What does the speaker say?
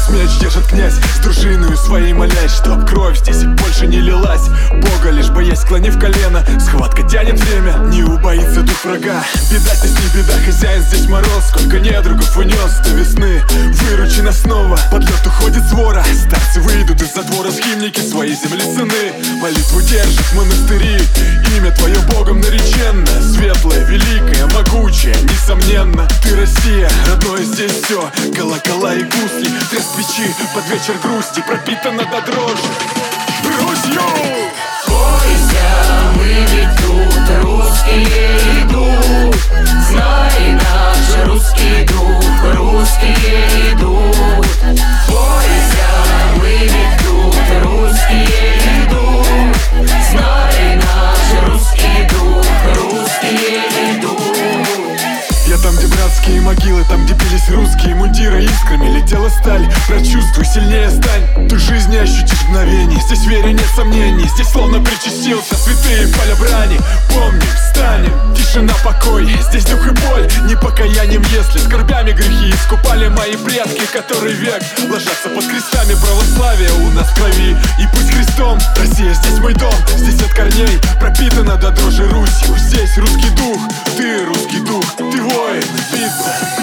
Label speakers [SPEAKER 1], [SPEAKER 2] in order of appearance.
[SPEAKER 1] Меч держит князь, с дружиною своей молясь, чтоб кровь здесь больше не лилась. Бога лишь боясь, склонив колено, схватка тянет время, не убоится дух врага. Беда здесь не беда, хозяин здесь мороз. Сколько недругов унес до весны, выручена снова. Под лед уходит свора, старцы выйдут из-за двора, схимники своей земли сыны. Молитву держат монастыри, имя твое Богом нареченное. Светлое, великое, могучее, несомненно. Ты Россия, родное здесь все, колокола и гусли, треск печи под вечер грусти, пропитана до дрожи Русью!
[SPEAKER 2] Бойся, мы ведь тут, русские идут. Знай наш русский дух, русские идут. Бойся, мы ведь тут, русские идут. Знай наш русский дух, русские идут.
[SPEAKER 1] Я там, где братские могилы, там, где бились русские мундиры, искрами летела сталь. Прочувствуй, сильнее стань, ты жизни ощутишь мгновение. Здесь вере нет сомнений, здесь словно причастился святые поля брани. Помним, встанем, тишина, покой, здесь дух и боль, не покаянием, если скорбями грехи искупали мои предки, которые век ложатся под крестами. Православие у нас в крови, и пусть крестом Россия здесь мой дом, здесь от корней пропитана до дрожи Русью. Здесь русский дух, ты русский дух, ты воин, биться.